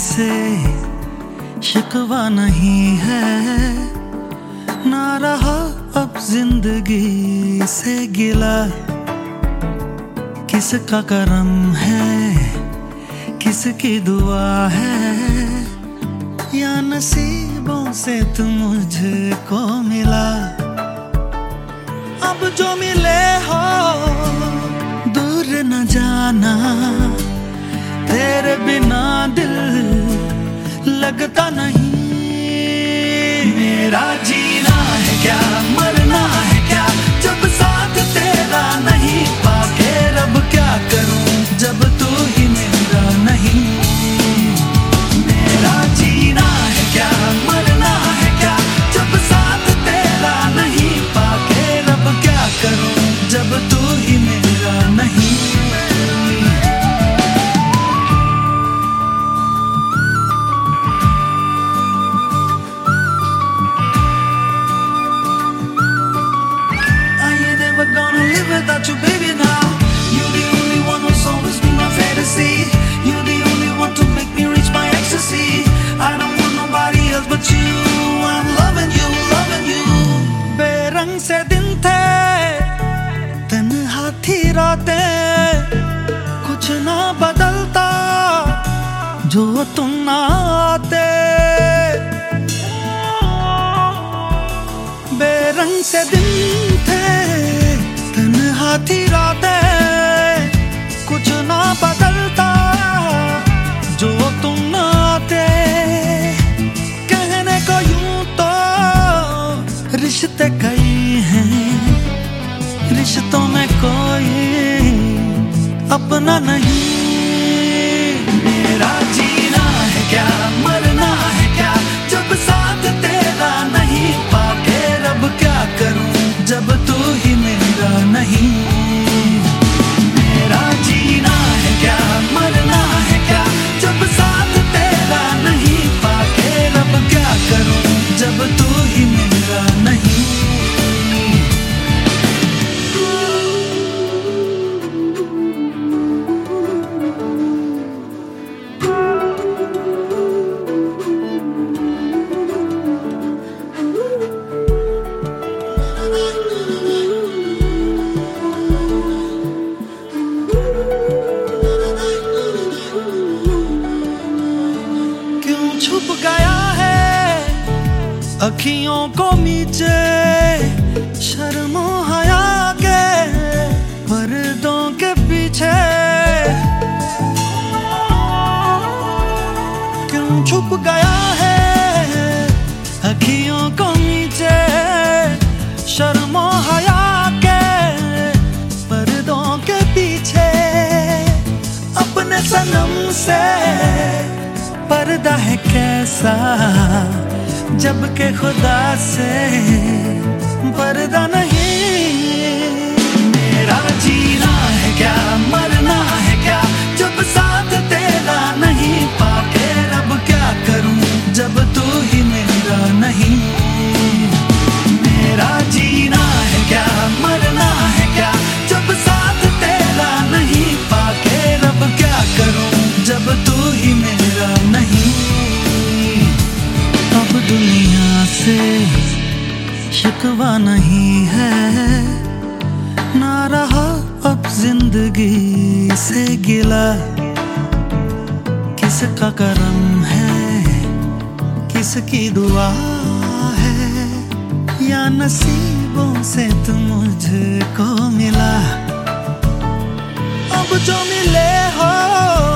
से शिकवा नहीं है, ना रहा अब जिंदगी से गिला। किसका करम है, किसकी दुआ है, या नसीबों से तुम मुझको मिला। अब जो मिले हो दूर न जाना, तेरे बिना दिल लगता नहीं। मेरा जीना है क्या, मरना है क्या, जब साथ तेरा नहीं पाके रब क्या करूं, जब तू ही मेरा नहीं। मेरा जीना है क्या, मरना है क्या, जब साथ तेरा नहीं पाके रब क्या करूं, जब तू ही मेरा नहीं। Without you, baby, now you're the only one who's always been my fantasy. You're the only one to make me reach my ecstasy. I don't want nobody else but you. I'm loving you, loving you. बेरंग से दिन थे, तन्हा थी रातें, कुछ ना बदलता जो तुम ना आते। बेरंग से दिन थे, थी रातें, कुछ ना बदलता जो तुम ना आते। कहने को यूं तो रिश्ते कई हैं, रिश्तों में कोई अपना नहीं। मेरा जीना है क्या, मरना है क्या, जब साथ तेरा नहीं पाके रब क्या करूं, जब तू ही मेरा नहीं। मेरा जीना है क्या, मरना है क्या, जब साथ तेरा नहीं पाके रब क्या करूं, जब तू ही मेरा नहीं। छुप गया है अखियों को नीचे, शर्मो हया के पर्दों के पीछे। क्यों छुप गया है अखियों को नीचे, शर्मो हया के पर्दों के पीछे। अपने सनम से पर्दा है कैसा, जबकि खुदा से पर्दा नहीं। मेरा जीना है क्या, मरना है क्या, जब साथ तेरा नहीं पाके रब क्या करूं, जब तू ही मेरा नहीं। मेरा जीना है क्या, मरना है क्या, जब साथ तेरा नहीं पाके रब क्या करूं, जब तू ही मेरा नहीं। अब दुनिया से शिकवा नहीं है, ना रहा अब जिंदगी से गिला। किसका करम है, किसकी दुआ है, या नसीबों से तुम मुझको मिला। अब जो मिले हो